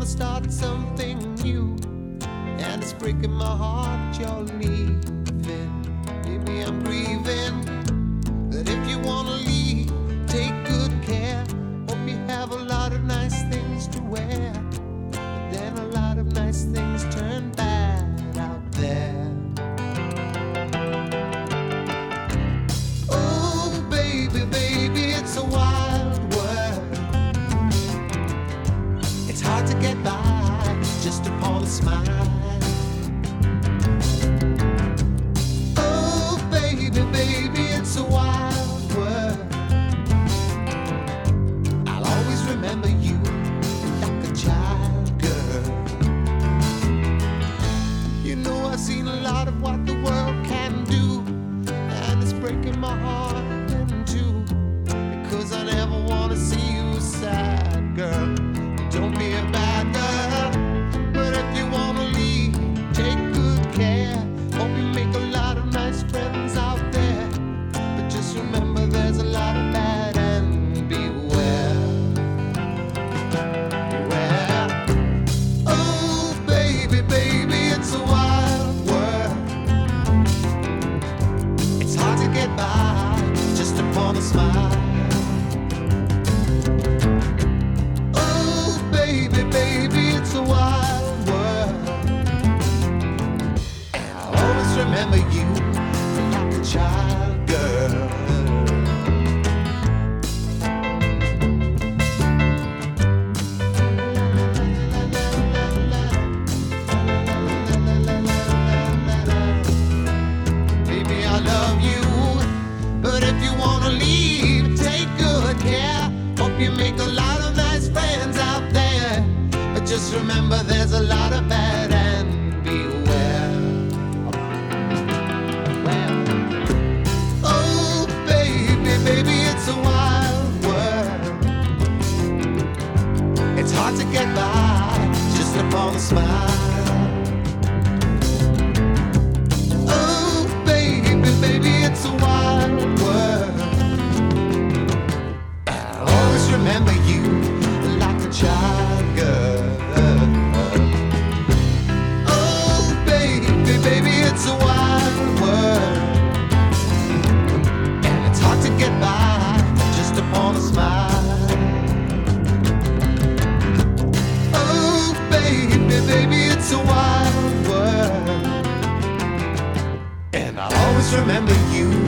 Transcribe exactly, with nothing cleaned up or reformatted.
start something new, and it's breaking my heart you're leaving. Baby, I'm grieving. But if you wanna leave, take good care. Hope you have a lot of nice things to wear. But then a lot of nice things turn bad out there. Oh, baby, baby, it's a wild world. It's hard to get by just upon a smile. Oh, baby, baby, it's a wild world. I'll always remember you like a child, girl. You know I've seen a lot of what the world can do, and it's breaking my heart in two, because I never want to see you sad, girl. Don't be a bad girl, but if you want to leave, take good care. Hope you make a lot of nice friends out there, but just remember there's a lot of bad, and beware. Beware. Oh, baby, baby, it's a wild world. It's hard to get by just upon a smile. Oh, baby, baby, it's a wild world. And I'll always remember you like a child, girl. Baby, I love you, but if you wanna leave, take good care. Hope you make a lot of nice friends out there, but just remember there's a lot of bad, and beware. Well, oh, baby, baby, it's a wild world. It's hard to get by just upon a smile. Oh, baby, baby, it's a wild world. I'll always remember you like a child, girl. Oh, baby, baby, it's a wild world, and it's hard to get by just upon a smile. Oh, baby, baby, it's a wild world, and I'll always remember you